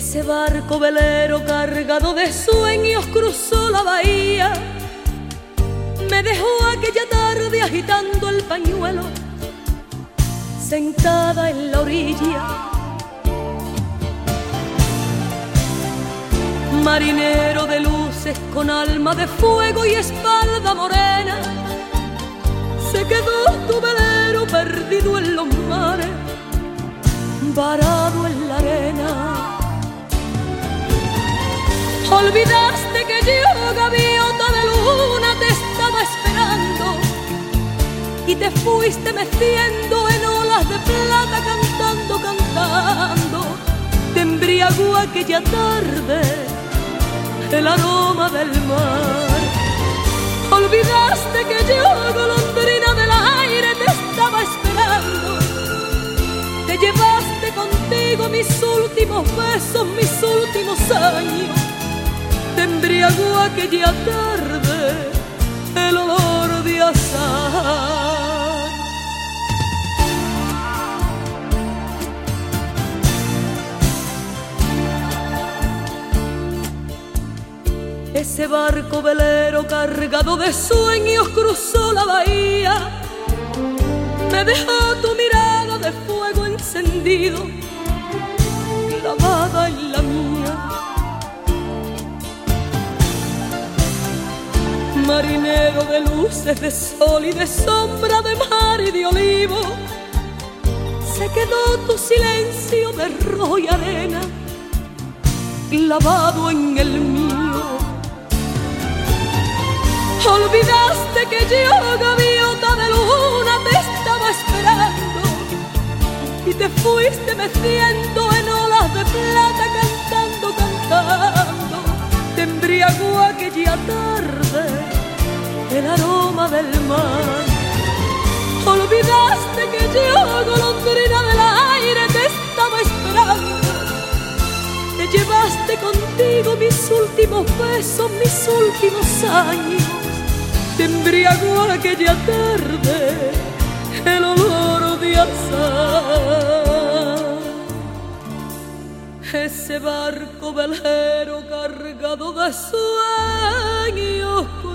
Ese barco velero cargado de sueños cruzó la bahía. Me dejó aquella tarde agitando el pañuelo, sentada en la orilla. Marinero de luces con alma de fuego y espalda morena, se quedó tu velero perdido en los mares, varado en la arena. Olvidaste que yo, gaviota de luna, te estaba esperando y te fuiste meciendo en olas de plata, cantando, cantando. Te embriagó aquella tarde el aroma del mar. Olvidaste que yo, golondrina del aire, te estaba esperando. Te llevaste contigo mis últimos besos, mis últimos años. Te embriagó aquella tarde el olor de azahar. Ese barco velero cargado de sueños cruzó la bahía. Me dejó tu mirada de fuego encendido, clavada en la mía. Marinero de luces, de sol y de sombra, de mar y de olivo, se quedó tu silencio de rojo y arena, clavado en el mío. Olvidaste que yo, gaviota de luna, te estaba esperando y te fuiste meciendo en olas de plata, cantando, cantando. Te embriagó aquella tarde el aroma del mar. Olvidaste que yo, golondrina del aire, te estaba esperando. Te llevaste contigo mis últimos besos, mis últimos años. Te embriagó aquella tarde el olor de azahar. Ese barco velero cargado de sueños